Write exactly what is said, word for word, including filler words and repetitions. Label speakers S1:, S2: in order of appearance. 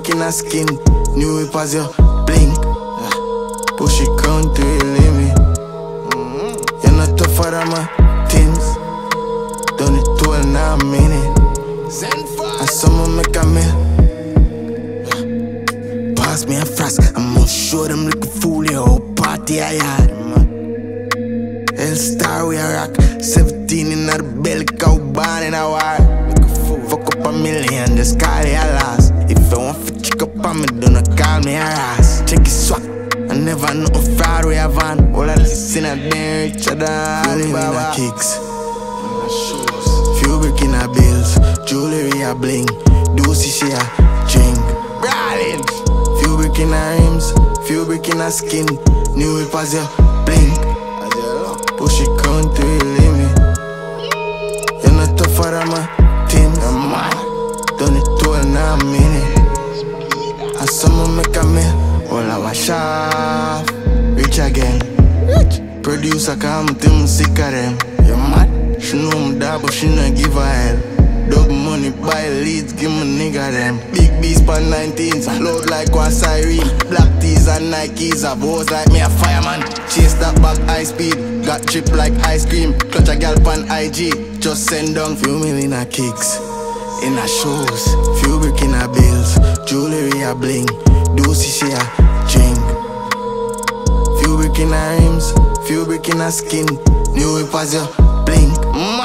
S1: brick in her skin, new whip as you blink. Push it country limit. You're not tougher than my things. Done it two in a minute. And someone make a meal. Pass me a flask, I'ma show them like a fool, yo. Party I had, man. L-Star we a rock, seventeen in the belly, cow born in a war. Fuck up a million, just call it a loss. If you want to check up on me, do not call me a ass. Check it swag, I never know a fraud we have on. All of this in a damn each other. Few in a kicks, few brick in a bills, jewelry a bling, Doozy she a drink. Brawling. Few brick in a rims, few brick in a skin, new whip as you blink. Push it country limit. You're not tougher than my things. Done it two in a minute. And someone make a meal. All I wash off. Rich again. Rich. Producer come to me sick of them. You mad? She know I'm that but she not give a hell. Double money buy leads, give me nigga them. Big beast pan nineteens, load like one siren. Black tees and Nikes, a boss like me a fireman. Chase that back high speed, got chip like ice cream. Clutch a gal pan I G, just send down few million a kicks. In a shoes, few brick in a bills, jewelry a bling, Doozy she a drink. Few brick in a rims, few brick in a skin, new whip as you blink. Mm.